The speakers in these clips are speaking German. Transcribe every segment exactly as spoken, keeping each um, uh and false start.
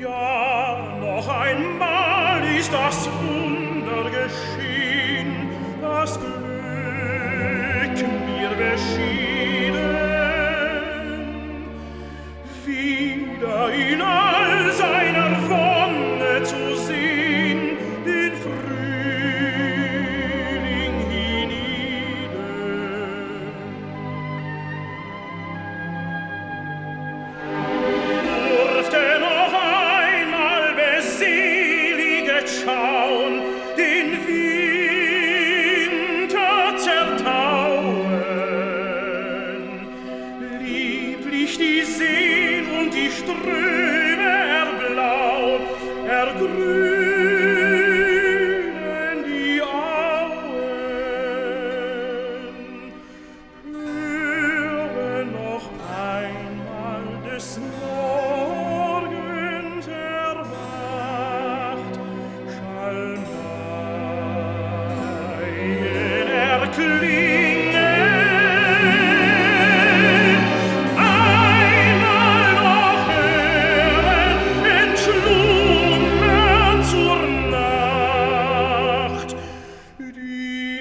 Ja, noch einmal ist das Wunder geschehen, das Glück mir beschieden. Wieder in all seiner Wonne zu sehen, den Frühling hienieden. Durfte noch einmal beseliget schauen, den Winter zertauen, lieblich die Seen und die Ströme erblauen, ergrünen die Auen. Höre noch einmal des Morgens erwacht, Schalmeien erklingen. Einmal noch hören, entschlummern zur Nacht, die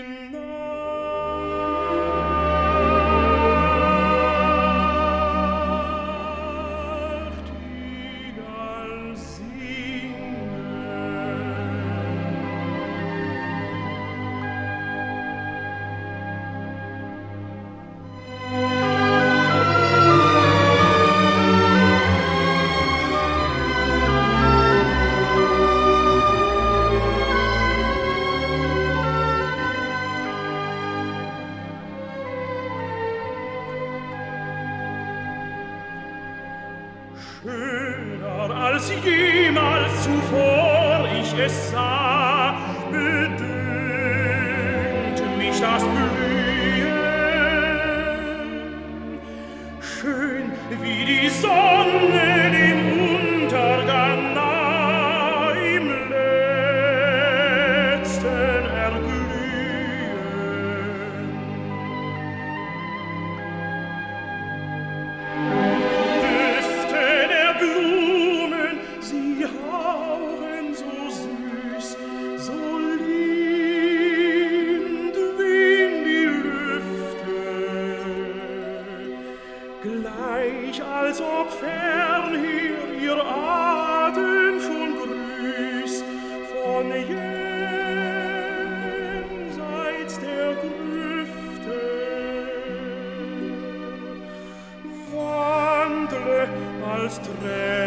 Nachtigall singen. Schöner als jemals zuvor ich es sah, bedünkt mich das Blühen. Schön wie die Sonne den Untergang nah im letzten Erglühen. Düfte der Blumen, sie hauchen so süß, so lind wehen die Lüfte, gleich als ob fernher ihr Atem schon grüßt von jenseits der Grüfte. Wandle als Träger